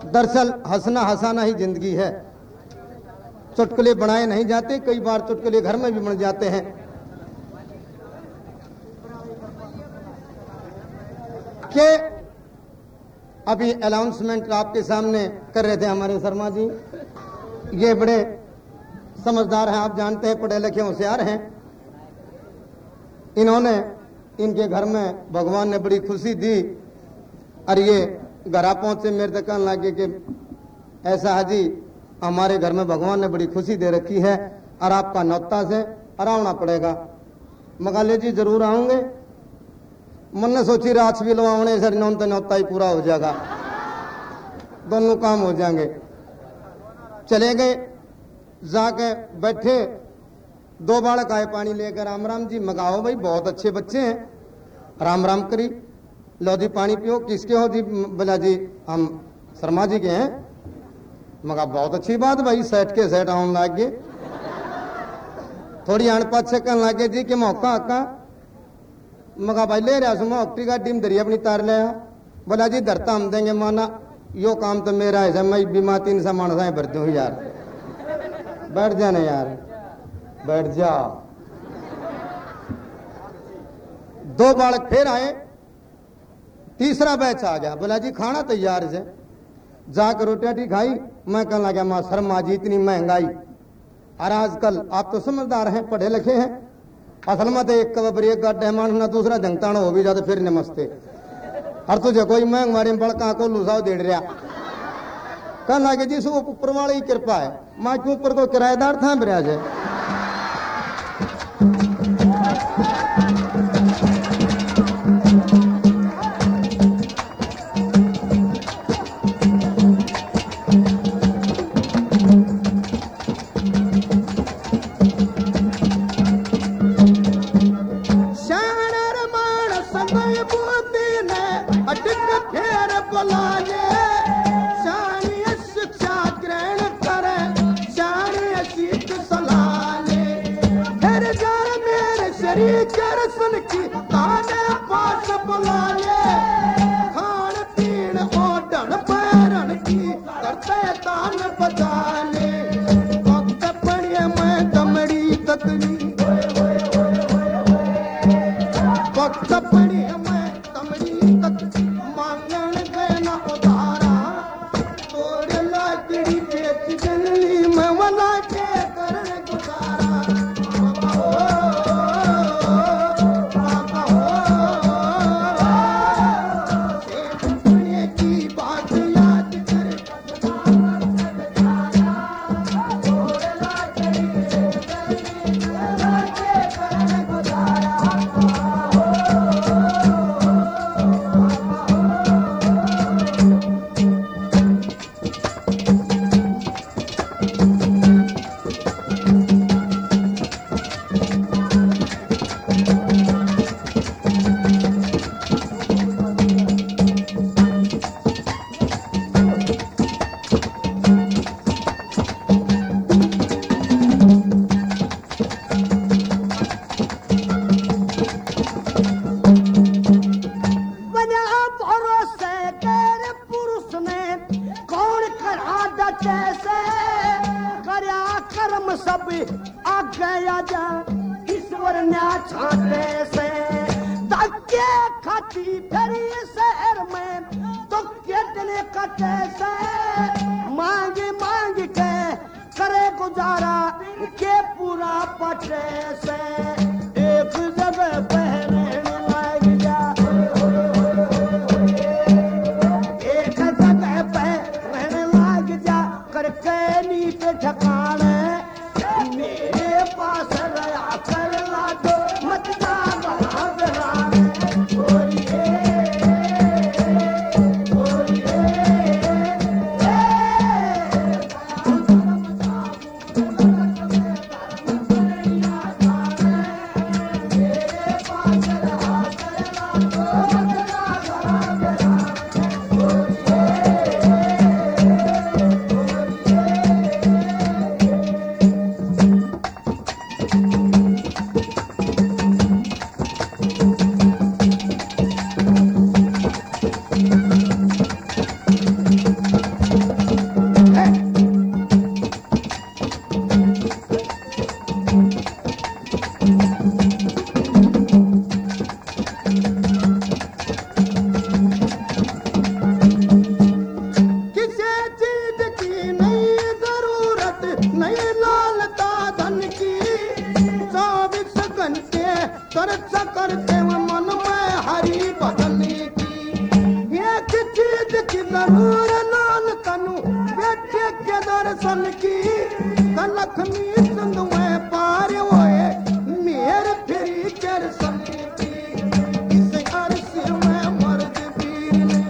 दरअसल हंसना हंसाना ही जिंदगी है। चुटकुले बनाए नहीं जाते, कई बार चुटकुले घर में भी बन जाते हैं। कि अभी अनाउंसमेंट आपके सामने कर रहे थे हमारे शर्मा जी, ये बड़े समझदार हैं, आप जानते हैं, पढ़े लिखे होशियार हैं। इन्होंने इनके घर में भगवान ने बड़ी खुशी दी और ये घर पहुंचे मेरे तक कहने लगे कि ऐसा है जी, हमारे घर में भगवान ने बड़ी खुशी दे रखी है और आपका नौता से आना पड़ेगा। मगाले जी जरूर आऊंगे। मन ने सोची रात भी लवाने सर नौता ही पूरा हो जाएगा, दोनों काम हो जाएंगे। चले गए, जाके बैठे, 2 बालक आए पानी लेकर। राम राम जी। मगाओ भाई, बहुत अच्छे बच्चे हैं। राम राम करी, लो जी पानी पियो। किसके हो जी? बोला जी हम शर्मा जी के हैं। मगा बहुत अच्छी बात भाई, सेठ के सेठ आने लग गए। थोड़ी अणपत से कहने लगे जी कि मौका आका। मगा भाई ले रहा सुमा ऑक्टी का टीम दरिया अपनी तार ले। बोला जी धरता हम देंगे, माना यो काम तो मेरा है, मैं बीमा 3 सा मानसा भरती हूँ यार। बैठ जाने यार, बैठ जा। 2 बालक फिर आए, तीसरा बैच आ गया। बोला जी खाना तैयार है। जाकर रोटी खाई। मैं कहने लगा मां शर्मा जी इतनी महंगाई, और आजकल आप तो समझदार हैं, पढ़े लिखे हैं, असल में तो एक कबर एक गड्ढे मान ना दूसरा जंगताना हो भी जाते फिर नमस्ते। और तुझे कोई महंगाई बड़का को लुसाव दे रहा। कहने लगे जी सो ऊपर वाली की कृपा है, माँ के ऊपर को किराएदार था ब्याज है। सन की लखमी सिंध में पार होए मेरे फिरी कर सन की इस अर्श में मर्द वीर ने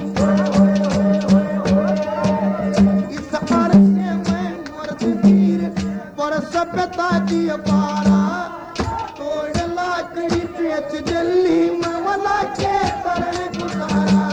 इस अर्श में मर्द वीर पर सभ्यता दी पारा तोड़ लाकड़ी पेच दिल्ली में वाला के करण गुजारा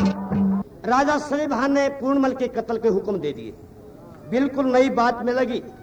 राजा सलीम खान ने पूर्णमल के कत्ल के हुक्म दे दिए। बिल्कुल नई बात में लगी